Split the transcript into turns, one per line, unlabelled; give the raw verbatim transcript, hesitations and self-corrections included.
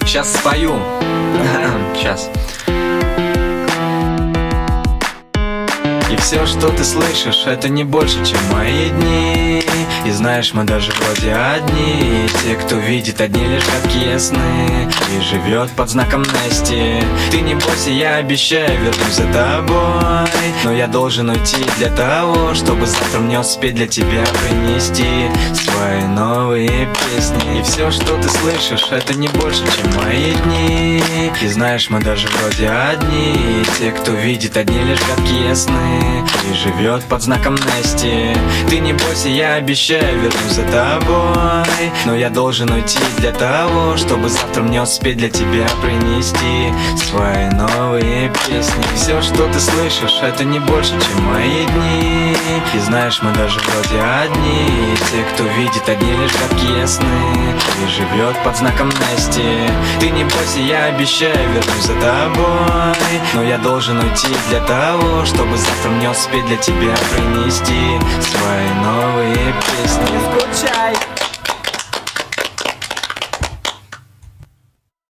сейчас спою. Сейчас. И все, что ты слышишь, это не больше, чем мои дни. И знаешь, мы даже вроде одни. И те, кто видит, одни лишь гадкие сны. И живет под знаком Нести. Ты не бойся, я обещаю, вернусь за тобой. Но я должен уйти для того, чтобы завтра мне успеть для тебя принести свои новые песни. И все, что ты слышишь, это не больше, чем мои дни. И знаешь, мы даже вроде одни. И те, кто видит, одни лишь гадкие сны. И живет под знаком Нести. Ты не бойся, я обещаю, вернусь за тобой. Но я должен уйти для того, чтобы завтра мне успеть для тебя принести свои новые песни. Все, что ты слышишь, это не больше, чем мои дни. И знаешь, мы даже вроде одни. И те, кто видит, одни лишь гадкие сны. И живет под знаком Нести. Ты не бойся, я обещаю, вернусь за тобой. Но я должен уйти для того, чтобы завтра мне успеть для тебя принести свои новые песни.
Не скучай,